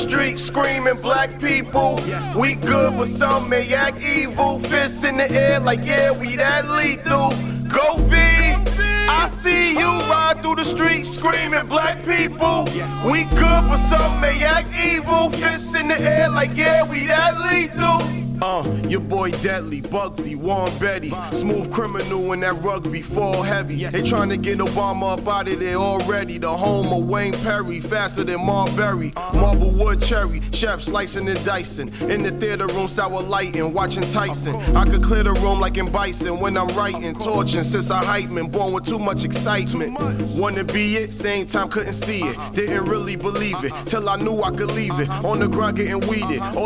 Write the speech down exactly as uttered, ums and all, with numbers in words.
street screaming black people. We good, but some may act evil. Fists in the air like, yeah, we that lethal. Go V, I see you ride through the streets screaming black people. We good, but some may act evil. Fists in the air like, yeah, we that lethal. Uh, your boy Deadly, Bugsy, Warren Betty, smooth criminal in that rugby, fall heavy. They trying to get Obama up out of there already. The home of Wayne Perry, faster than Marbury. Marble wood cherry, chef slicing and dicing. In the theater room, sour lighting, watching Tyson. I could clear the room like in Bison when I'm writing, torching since I hype man, born with too much excitement. Wanna be it, same time couldn't see it. Didn't really believe it, till I knew I could leave it. On the ground getting weeded.